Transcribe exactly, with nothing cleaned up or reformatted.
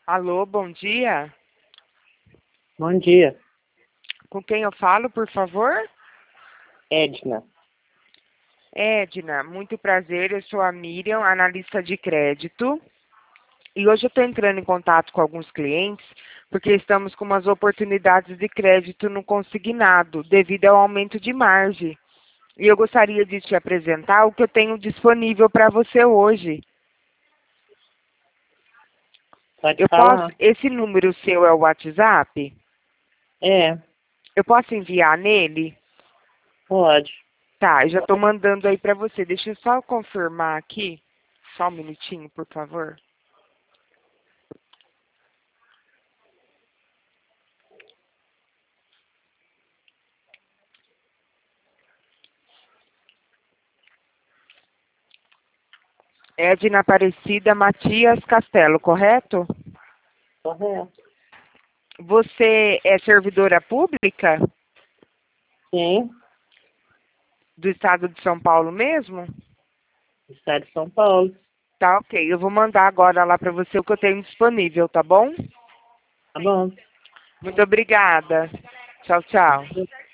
Alô, bom dia. Bom dia, Com quem eu falo, por favor? Edna. Edna, muito prazer. Eu sou a Miriam, analista de crédito. E hoje eu estou entrando em contato com alguns clientes porque estamos com umas oportunidades de crédito no consignado devido ao aumento de margem. E eu gostaria de te apresentar o que eu tenho disponível para você hoje. Pode Eu posso, falar? esse número seu é o WhatsApp? É, Eu posso enviar nele? pode. Tá, eu já estou mandando aí para você. Deixa eu só confirmar aqui. Só um minutinho, por favor. Edna Aparecida Matias Castelo, correto? Correto. Você é servidora pública Sim, do estado de São Paulo mesmo? Estado de São Paulo. Tá, ok. Eu vou mandar agora lá para você o que eu tenho disponível, tá bom? Tá bom. Muito obrigada. Tchau, tchau.